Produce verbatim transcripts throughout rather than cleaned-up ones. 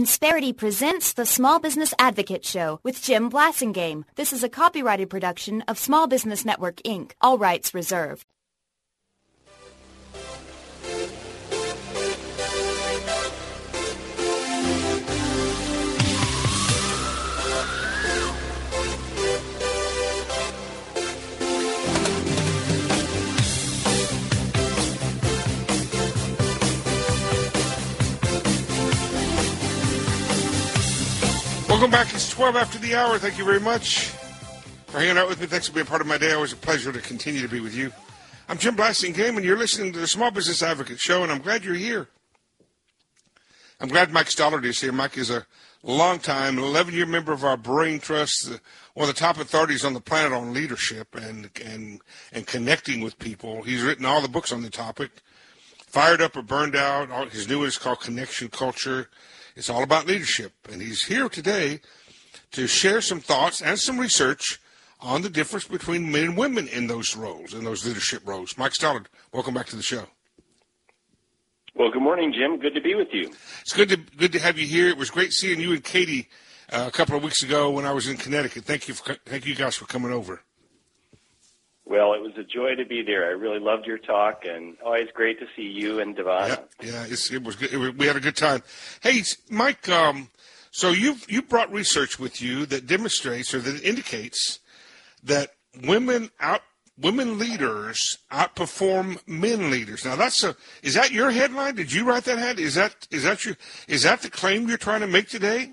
Insperity presents the Small Business Advocate Show with Jim Blasingame. This is a copyrighted production of Small Business Network, Incorporated. All rights reserved. Welcome back. It's twelve after the hour. Thank you very much for hanging out with me. Thanks for being part of my day. Always a pleasure to continue to be with you. I'm Jim Blasingame, and you're listening to the Small Business Advocate Show, and I'm glad you're here. I'm glad Mike Stollard is here. Mike is a long-time, eleven-year member of our Brain Trust, one of the top authorities on the planet on leadership and, and, and connecting with people. He's written all the books on the topic, Fired Up or Burned Out. His new one is called Connection Culture. It's all about leadership, and he's here today to share some thoughts and some research on the difference between men and women in those roles, in those leadership roles. Mike Stollard, welcome back to the show. Well, good morning, Jim. Good to be with you. It's good to good to have you here. It was great seeing you and Katie uh, a couple of weeks ago when I was in Connecticut. Thank you, for, thank you guys for coming over. Well, it was a joy to be there. I really loved your talk, and always great to see you and Devon. Yeah, yeah it's, it was good. It was, we had a good time. Hey, Mike, um, so you you brought research with you that demonstrates or that indicates that women out women leaders outperform men leaders. Now, that's a is that your headline? Did you write that head? Is that is that your is that the claim you're trying to make today?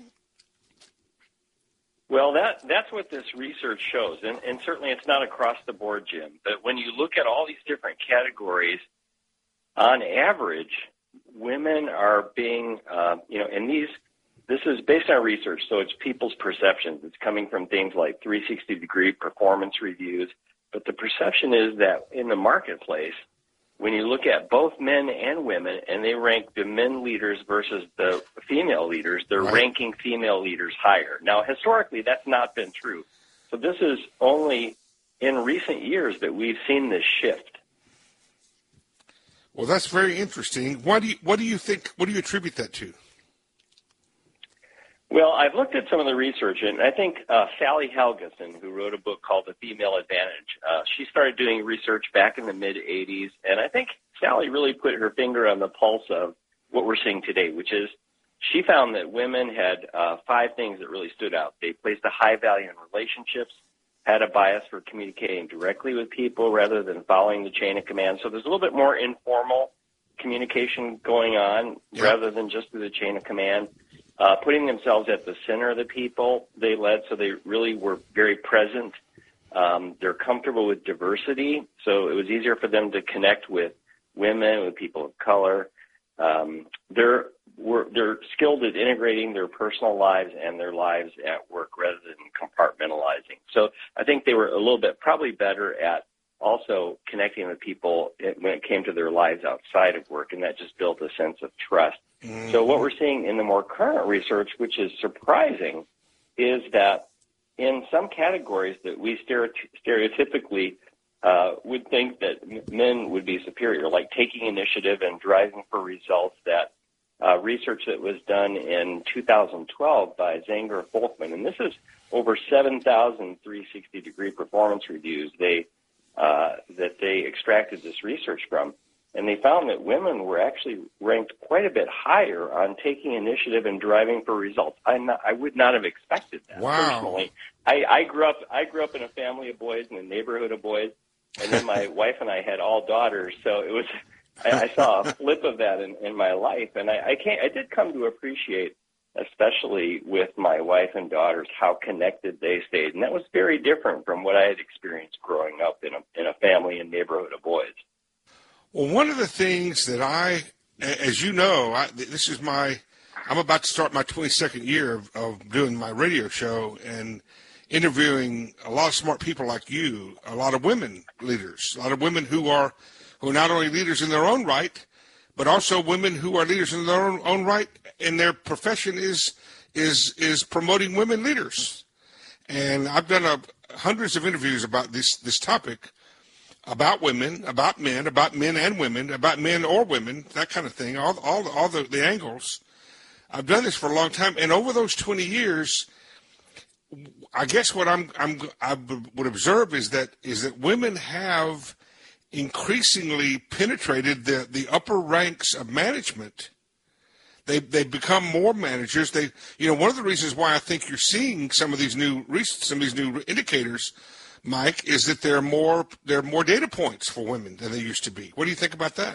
Well, that that's what this research shows, and, and certainly it's not across the board, Jim. But when you look at all these different categories, on average, women are being, uh, you know, and these, this is based on research, so it's people's perceptions. It's coming from things like three sixty degree performance reviews. But the perception is that in the marketplace, when you look at both men and women, and they rank the men leaders versus the female leaders, they're right. ranking female leaders higher. Now, historically, that's not been true. So this is only in recent years that we've seen this shift. Well, that's very interesting. Why do you, what do you think, what do you attribute that to? Well, I've looked at some of the research, and I think uh, Sally Helgesen, who wrote a book called The Female Advantage, uh, she started doing research back in the mid-eighties, and I think Sally really put her finger on the pulse of what we're seeing today, which is she found that women had uh, five things that really stood out. They placed a high value in relationships, had a bias for communicating directly with people rather than following the chain of command. So there's a little bit more informal communication going on yeah. rather than just through the chain of command. Uh, putting themselves at the center of the people they led, so they really were very present. Um, they're comfortable with diversity, so it was easier for them to connect with women, with people of color. Um, they're were, they're skilled at integrating their personal lives and their lives at work rather than compartmentalizing. So I think they were a little bit probably better at also connecting with people when it came to their lives outside of work, and that just built a sense of trust. Mm-hmm. So what we're seeing in the more current research, which is surprising, is that in some categories that we stereotypically uh, would think that men would be superior, like taking initiative and driving for results, that uh, research that was done in two thousand twelve by Zenger Folkman, and this is over seven thousand three sixty degree performance reviews they uh, that they extracted this research from. And they found that women were actually ranked quite a bit higher on taking initiative and driving for results. I not, I would not have expected that. Wow. Personally. I, I grew up I grew up in a family of boys in a neighborhood of boys, and then my wife and I had all daughters, so it was I, I saw a flip of that in, in my life, and I, I can't I did come to appreciate, especially with my wife and daughters, how connected they stayed, and that was very different from what I had experienced growing up in a in a family and neighborhood of boys. Well, one of the things that I, as you know, I, this is my, I'm about to start my twenty-second year of, of doing my radio show and interviewing a lot of smart people like you, a lot of women leaders, a lot of women who are, who are not only leaders in their own right, but also women who are leaders in their own, own right, and their profession is, is, is promoting women leaders. And I've done a, hundreds of interviews about this, this topic. About women, about men, about men and women, about men or women, that kind of thing, all all, all the, the angles. I've done this for a long time, and over those twenty years, I guess what I'm, I'm I would observe is that is that women have increasingly penetrated the, the upper ranks of management. They they become more managers. They you know one of the reasons why I think you're seeing some of these new some of these new indicators, Mike, is that there are more there are more data points for women than there used to be. What do you think about that?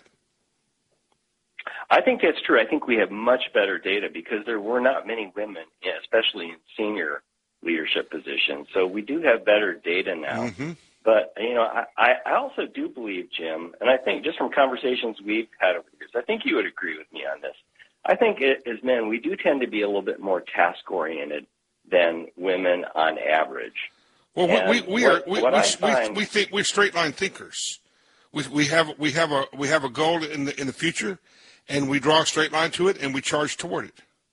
I think that's true. I think we have much better data because there were not many women, especially in senior leadership positions. So we do have better data now. Mm-hmm. But, you know, I, I also do believe, Jim, and I think just from conversations we've had over the years, I think you would agree with me on this. I think it, as men, we do tend to be a little bit more task-oriented than women on average. Well, and we, we what, are we, we, find, we, we think we're straight-line thinkers. We, we have we have a we have a goal in the in the future, and we draw a straight line to it, and we charge toward it.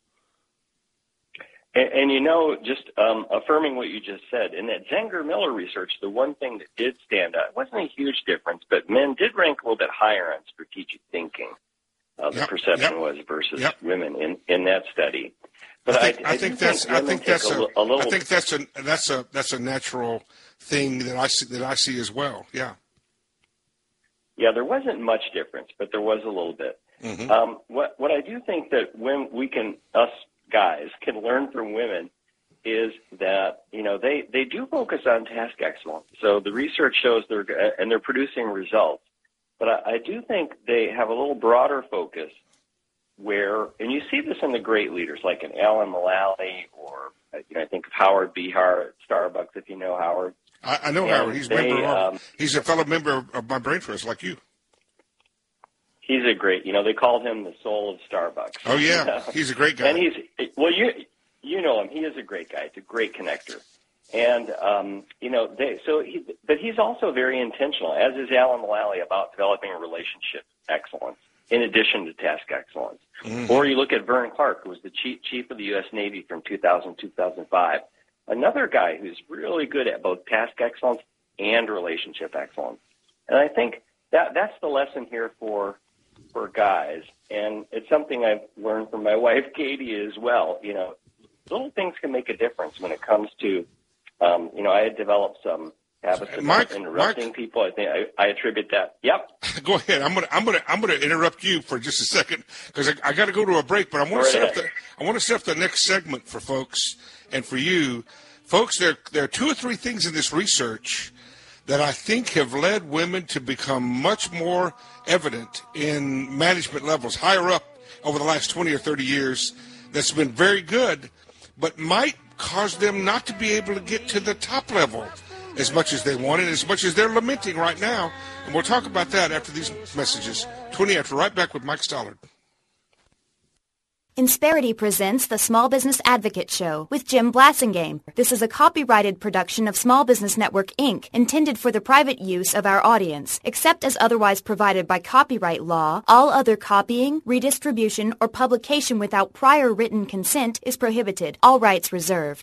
And, and you know, just um, affirming what you just said, in that Zenger-Miller research, the one thing that did stand out, it wasn't a huge difference, but men did rank a little bit higher on strategic thinking. Uh, the yep, perception yep, was versus yep. women in, in that study. But I think, I, I, I think that's think I think that's a, a, a little, I think that's a that's a that's a natural thing that I see that I see as well. Yeah. Yeah, there wasn't much difference, but there was a little bit. Mm-hmm. Um, what what I do think that when we can us guys can learn from women is that you know they, they do focus on task excellence. So the research shows they're and they're producing results. But I, I do think they have a little broader focus where, and you see this in the great leaders like an Alan Mulally or you know I think of Howard Behar at Starbucks, if you know Howard. I, I know and Howard. He's they, member. Of, um, he's a fellow member of my Brain Trust, like you. He's a great. You know, they called him the soul of Starbucks. Oh yeah, he's a great guy. And he's well, you you know him. He is a great guy. He's a great connector. And um, you know, they so he, but he's also very intentional, as is Alan Mulally, about developing a relationship excellence in addition to task excellence. Mm-hmm. Or you look at Vern Clark, who was the chief chief of the U S Navy from two thousand to two thousand five. Another guy who's really good at both task excellence and relationship excellence. And I think that that's the lesson here for for guys. And it's something I've learned from my wife, Katie, as well. You know, little things can make a difference when it comes to, um, you know, I had developed some habits of Mike, interrupting Mike, people. I think I, I attribute that. Yep. Go ahead. I'm gonna I'm gonna I'm gonna interrupt you for just a second because I, I got to go to a break. But I want to set up the I want to set up the next segment for folks and for you, folks. There there are two or three things in this research that I think have led women to become much more evident in management levels higher up over the last twenty or thirty years. That's been very good, but might cause them not to be able to get to the top level as much as they wanted, as much as they're lamenting right now. And we'll talk about that after these messages. twenty after, right back with Mike Stollard. Insperity presents the Small Business Advocate Show with Jim Blasingame. This is a copyrighted production of Small Business Network, Incorporated, intended for the private use of our audience. Except as otherwise provided by copyright law, all other copying, redistribution, or publication without prior written consent is prohibited. All rights reserved.